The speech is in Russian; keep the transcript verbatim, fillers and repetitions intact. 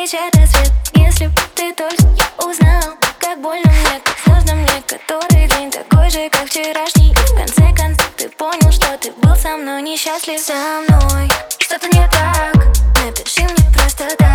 встречает рассвет. Если бы ты только узнал, как больно мне, как сложно мне, который день такой же, как вчерашний. И в конце концов ты понял, что ты был со мной несчастлив. Со мной что-то не так, напиши мне просто так.